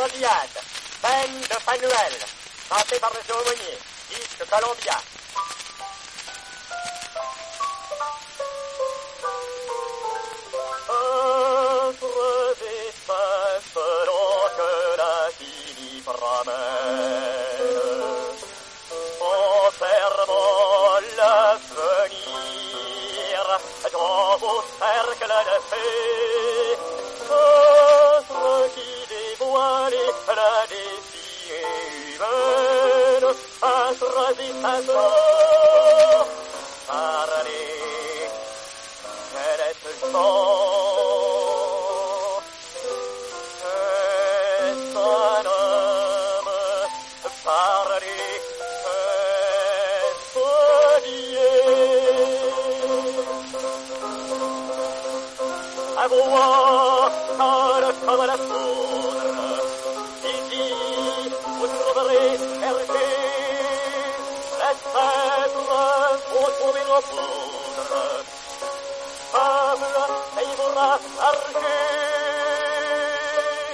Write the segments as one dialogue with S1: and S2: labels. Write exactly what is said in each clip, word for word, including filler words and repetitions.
S1: Colombiade, peine de Fanuel, chanté par le aumônier, disque Columbia. Entre espaces selon que la Philippe ramène, observons l'avenir dans vos cercles de paix, notre qui dévoile la destinée humaine, à choisir sa sort, parler, quel est ce son? Est-ce un homme? Parler, est-ce lié? À voir, calme comme la foudre, ici, vous trouverez chercher les êtres au trouver nos poudres. Sable et bras argés,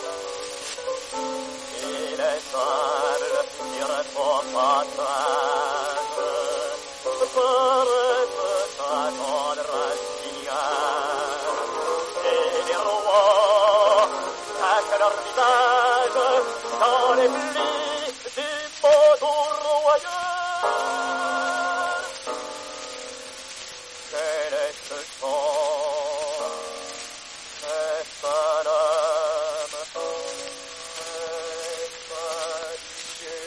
S1: et les sables sur son passage paraissent attendre un signal, et les rois cachent leur visage dans les plis du manteau royal. Quel est ce son? Est-ce un homme? Est-ce un Dieu?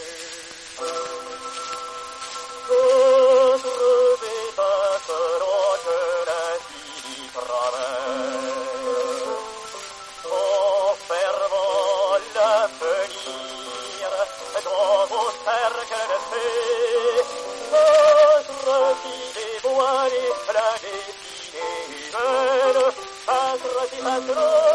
S1: D'autres étincelants que la Philippe ramène, observant l'avenir dans vos cercles de paix, votre qui dévoile la destinée humaine, passer, passer.